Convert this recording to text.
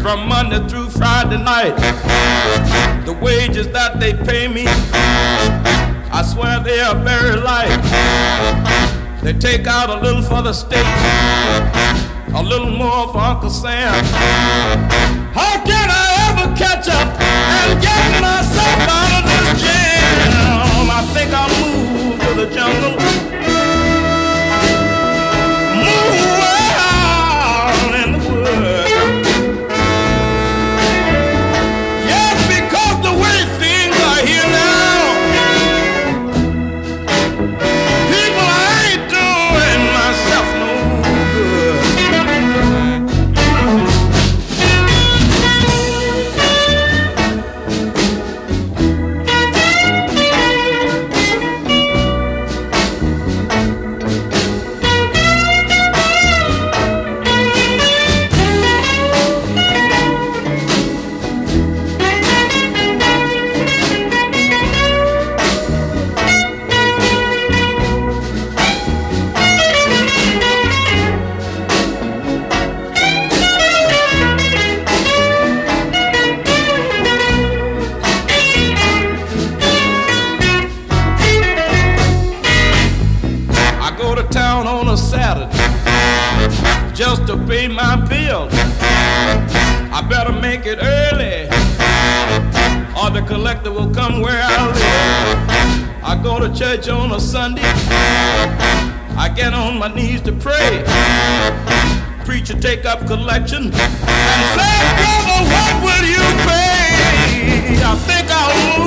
from Monday through Friday night. The wages that they pay me, I swear they are very light. They take out a little for the state, a little more for Uncle Sam. How can I ever catch up and get myself out of this jam? I think I'll move to the jungle, move out in the woods. Yes, because the way things are here now, people, I ain't doing myself no good. Town on a Saturday just to pay my bills. I better make it early or the collector will come where I live. I go to church on a Sunday, I get on my knees to pray. Preacher take up collection and say, brother, what will you pay? I think I'll move